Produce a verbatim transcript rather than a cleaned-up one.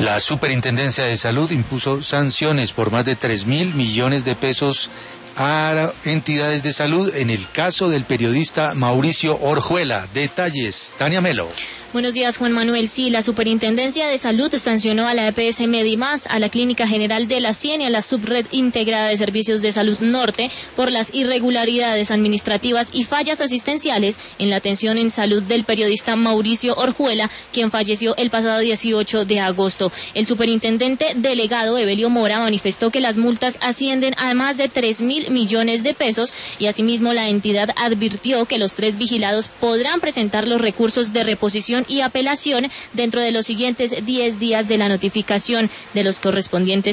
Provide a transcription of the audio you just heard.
La Superintendencia de Salud impuso sanciones por más de tres mil millones de pesos a entidades de salud en el caso del periodista Mauricio Orjuela. Detalles, Tania Melo. Buenos días, Juan Manuel. Sí, la Superintendencia de Salud sancionó a la E P S Medimás, a la Clínica General de la Cien y a la Subred Integrada de Servicios de Salud Norte por las irregularidades administrativas y fallas asistenciales en la atención en salud del periodista Mauricio Orjuela, quien falleció el pasado dieciocho de agosto. El superintendente delegado Evelio Mora manifestó que las multas ascienden a más de tres mil millones de pesos y asimismo la entidad advirtió que los tres vigilados podrán presentar los recursos de reposición y apelación dentro de los siguientes diez días de la notificación de los correspondientes